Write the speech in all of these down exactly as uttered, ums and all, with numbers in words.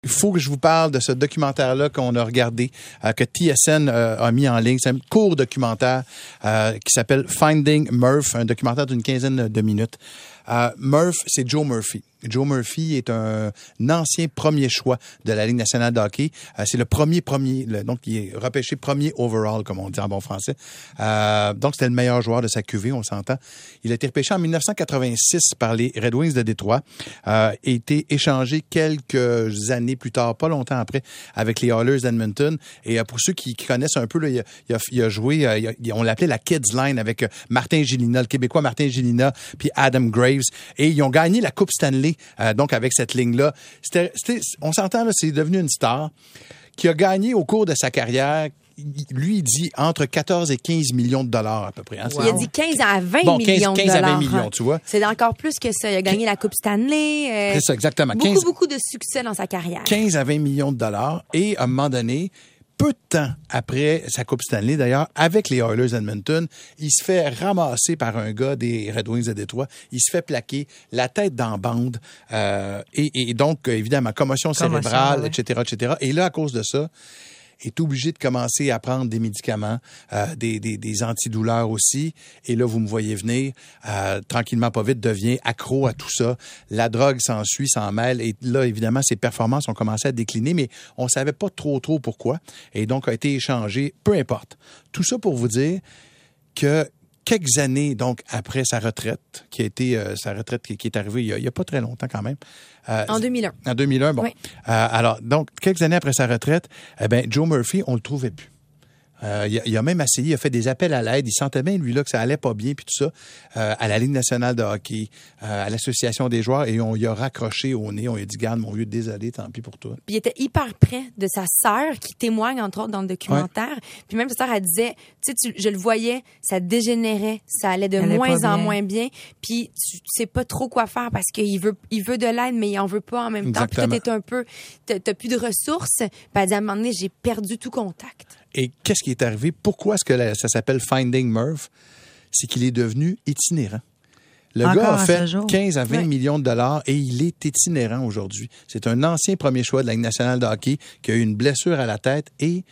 Il faut que je vous parle de ce documentaire-là qu'on a regardé, euh, que T S N euh, a mis en ligne. C'est un court documentaire euh, qui s'appelle Finding Murph, un documentaire d'une quinzaine de minutes. Euh, Murph, c'est Joe Murphy. Joe Murphy est un, un ancien premier choix de la Ligue nationale de hockey. Euh, c'est le premier premier, le, donc il est repêché premier overall, comme on dit en bon français. Euh, donc c'était le meilleur joueur de sa cuvée, on s'entend. Il a été repêché en dix-neuf cent quatre-vingt-six par les Red Wings de Détroit. Euh, a été échangé quelques années plus tard, pas longtemps après, avec les Oilers d'Edmonton. Et euh, pour ceux qui, qui connaissent un peu, là, il, a, il, a, il a joué, euh, il a, on l'appelait la Kids Line avec euh, Martin Gélina, le Québécois Martin Gélina, puis Adam Graves. Et ils ont gagné la Coupe Stanley. Euh, donc, avec cette ligne-là, c'était, c'était, on s'entend, là, c'est devenu une star qui a gagné au cours de sa carrière. Lui, il dit entre quatorze et quinze millions de dollars à peu près. Hein? Wow. Il a dit quinze à vingt bon, millions de dollars. quinze à vingt millions, tu vois. C'est encore plus que ça. Il a gagné la Coupe Stanley. Euh, c'est ça, exactement. Beaucoup, quinze, beaucoup de succès dans sa carrière. quinze à vingt millions de dollars. Et à un moment donné, peu de temps après sa Coupe Stanley, d'ailleurs, avec les Oilers d'Edmonton, il se fait ramasser par un gars des Red Wings de Détroit. Il se fait plaquer, la tête dans la bande. Euh, et, et donc, évidemment, commotion cérébrale, commotion, ouais. et cetera, et cetera. Et là, à cause de ça, est obligé de commencer à prendre des médicaments, euh, des, des, des antidouleurs aussi. Et là, vous me voyez venir, euh, tranquillement, pas vite, devient accro à tout ça. La drogue s'ensuit, s'en mêle. Et là, évidemment, ses performances ont commencé à décliner, mais on savait pas trop, trop pourquoi. Et donc, a été échangé, peu importe. Tout ça pour vous dire que quelques années, donc, après sa retraite, qui a été, euh, sa retraite qui, qui est arrivée il y, a, il y a pas très longtemps quand même. Euh, en deux mille un. En deux mille un, bon. Oui. Euh, alors, donc, quelques années après sa retraite, eh ben, Joe Murphy, on le trouvait plus. Euh, il, a, il a même essayé, il a fait des appels à l'aide. Il sentait bien, lui, là, que ça allait pas bien, puis tout ça, euh, à la Ligue nationale de hockey, euh, à l'Association des joueurs, et on lui a raccroché au nez. On lui a dit, garde, mon vieux, désolé, tant pis pour toi. Puis il était hyper près de sa sœur, qui témoigne, entre autres, dans le documentaire. Ouais. Puis même sa sœur, elle disait, tu sais, je le voyais, ça dégénérait, ça allait de elle moins en moins bien. Puis tu sais pas trop quoi faire parce qu'il veut, il veut de l'aide, mais il en veut pas en même temps. Exactement. Puis toi, t'es un peu, t'as, t'as plus de ressources. Puis elle dit, à un moment donné, j'ai perdu tout contact. Et qu'est-ce qui est arrivé? Pourquoi est-ce que la, ça s'appelle Finding Murph? C'est qu'il est devenu itinérant. Le Encore gars a fait quinze à vingt oui. millions de dollars et il est itinérant aujourd'hui. C'est un ancien premier choix de la Ligue nationale de hockey qui a eu une blessure à la tête et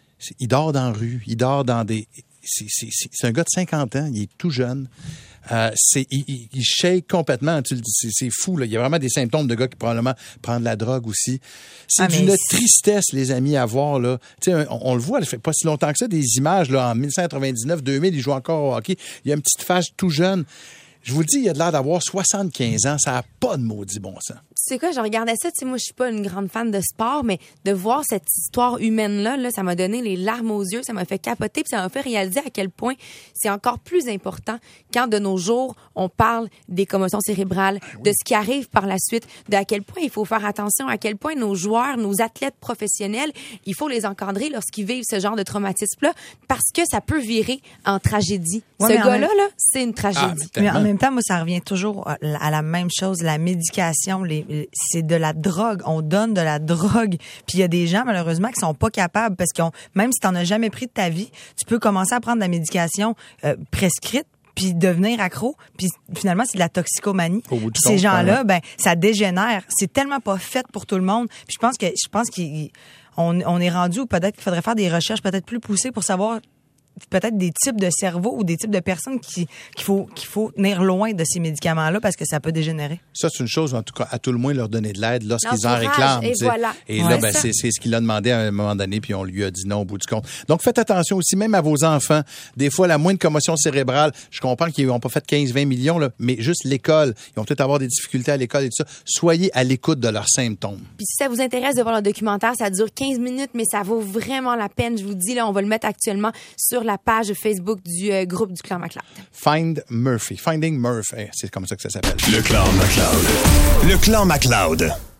il dort dans la rue, il dort dans des... C'est, c'est, c'est, c'est un gars de cinquante ans, il est tout jeune. Euh, c'est, il, il, il shake complètement. Tu le dis, c'est, c'est fou, là. Il y a vraiment des symptômes de gars qui probablement prennent de la drogue aussi. C'est ah, d'une c'est... tristesse, les amis, à voir, là. Tu sais, on, on le voit, ça fait pas si longtemps que ça, des images, là, en dix-neuf cent quatre-vingt-dix-neuf, deux mille, il joue encore au hockey. Il y a une petite face tout jeune. Je vous le dis, il a de l'air d'avoir soixante-quinze ans. Ça n'a pas de maudit bon sens. Tu sais quoi, je regardais ça, tu sais, moi, je suis pas une grande fan de sport, mais de voir cette histoire humaine-là, là, ça m'a donné les larmes aux yeux, ça m'a fait capoter, puis ça m'a fait réaliser à quel point c'est encore plus important quand, de nos jours, on parle des commotions cérébrales, ah oui. de ce qui arrive par la suite, de à quel point il faut faire attention, à quel point nos joueurs, nos athlètes professionnels, il faut les encadrer lorsqu'ils vivent ce genre de traumatisme-là, parce que ça peut virer en tragédie. Ouais, ce gars-là, même... là, c'est une tragédie. Ah, mais en même temps, moi, ça revient toujours à la même chose, la médication, les c'est de la drogue. On donne de la drogue. Puis il y a des gens, malheureusement, qui sont pas capables parce que même si t'en as jamais pris de ta vie, tu peux commencer à prendre de la médication euh, prescrite puis devenir accro, puis finalement, c'est de la toxicomanie. Puis ces gens-là, ben ça dégénère. C'est tellement pas fait pour tout le monde. Puis je pense que je pense qu'on on est rendu où peut-être qu'il faudrait faire des recherches peut-être plus poussées pour savoir peut-être des types de cerveau ou des types de personnes qui qu'il faut qu'il faut tenir loin de ces médicaments-là parce que ça peut dégénérer. Ça, c'est une chose, en tout cas, à tout le moins leur donner de l'aide lorsqu'ils en réclament. Et, voilà. et ouais, là, ben, c'est, c'est ce qu'il a demandé à un moment donné, puis on lui a dit non au bout du compte. Donc, faites attention aussi, même à vos enfants. Des fois, la moindre commotion cérébrale, je comprends qu'ils n'ont pas fait quinze à vingt millions, là, mais juste l'école, ils vont peut-être avoir des difficultés à l'école et tout ça. Soyez à l'écoute de leurs symptômes. Puis si ça vous intéresse de voir le documentaire, ça dure quinze minutes, mais ça vaut vraiment la peine. Je vous dis, là, on va le mettre actuellement sur la page Facebook du euh, groupe du Clan McLeod. Find Murphy. Finding Murphy. C'est comme ça que ça s'appelle. Le Clan McLeod. Le Clan McLeod.